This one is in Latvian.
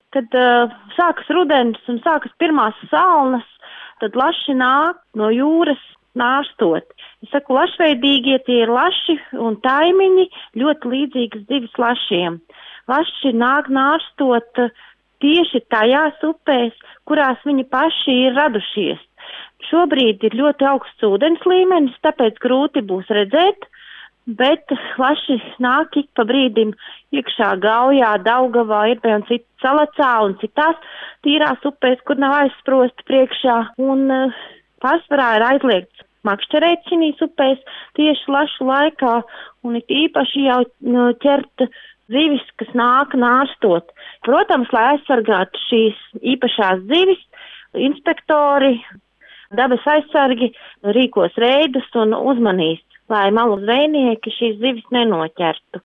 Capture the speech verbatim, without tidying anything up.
kad uh, sākas rudens un sākas pirmās salnas, tad laši nāk no jūras nārstot. Es saku, lašveidīgie tie ir laši un taimiņi, ļoti līdzīgas zivis lašiem. Laši nāk nārstot tieši tajās upēs, kurās viņi paši ir radušies. Šobrīd ir ļoti augsts ūdens līmenis, tāpēc grūti būs redzēt, bet laši nāk ik pa brīdim iekšā Gaujā, Daugavā, Irbē un cit, Salacā un citās tīrās upēs, kur nav aizsprosti priekšā. Un uh, pārsvarā ir aizliegts makšķerēt šīs upēs tieši lašu laikā un it īpaši jau uh, ķert zivis, kas nāk nārstot. Protams, lai aizsargātu šīs īpašās zivis, inspektori, dabas aizsargi rīkos reidus un uzmanīs, lai malu zvejnieki šīs zivis nenoķertu.